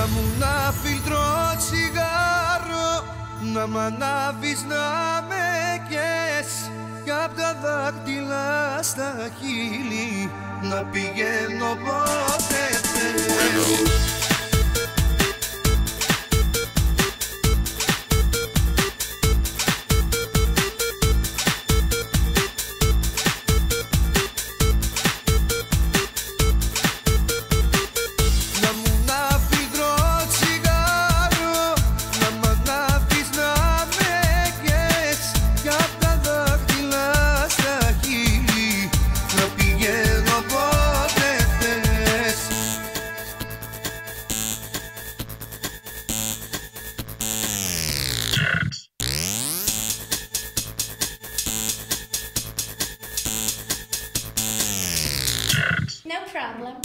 Να μου να φίλτρο τσιγάρο, να μ' ανάβεις να με κες, κι απ' τα δάχτυλα στα χείλη να πηγαίνω πότε θες. No problem.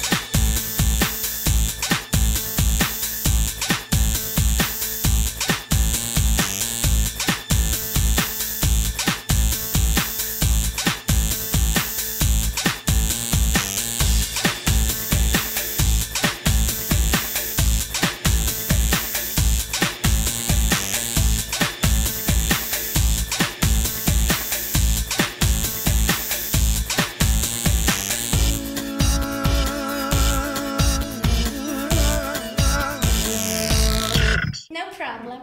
No problem.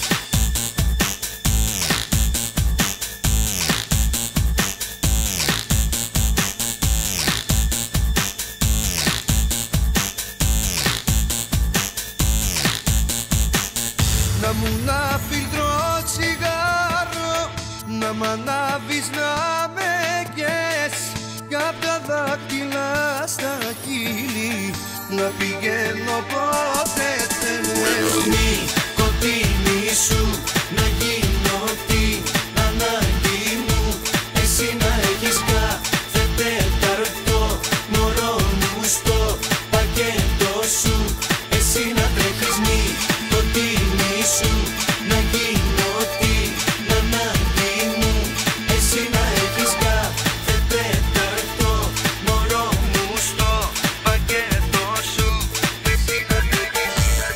Να μου να φίλτρο τσιγάρο, να μ' ανάβεις να με κες, κι απ' τα δάχτυλα στα χείλη να πηγαίνω πότε θες. Νοικοτήνη σου να γίνω την ανάγκη μου, εσύ να έχεις κάθε τέταρτο μωρό μου στο πακέτο σου, εσύ να τρέχεις. Νοικοτήνη σου να γίνω την ανάγκη μου, εσύ να έχεις κάθε τέταρτο μωρό μου στο πακέτο σου, εσύ να τρέχεις.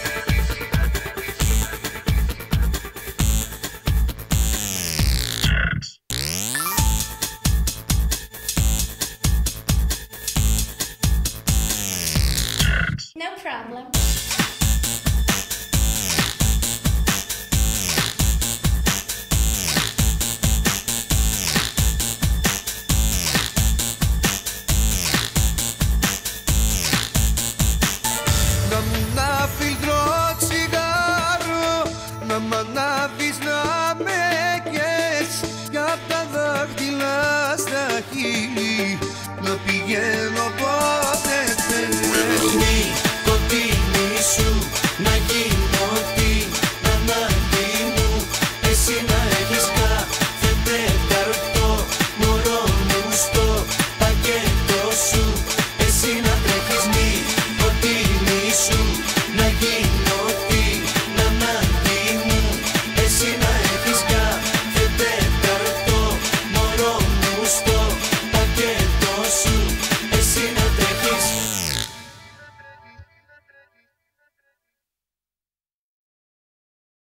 No problem. Να μου να φίλτρο τσιγάρο, να μ' ανάβεις να με κες, κι απ' τα δάχτυλα στα χείλη να πηγαίνω